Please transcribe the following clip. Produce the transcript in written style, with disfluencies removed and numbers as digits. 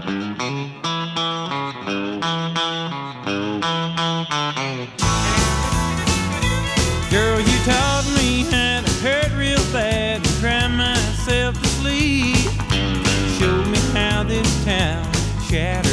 Girl, you taught me how to hurt real bad and cry myself to sleep. Showed me how this town shattered.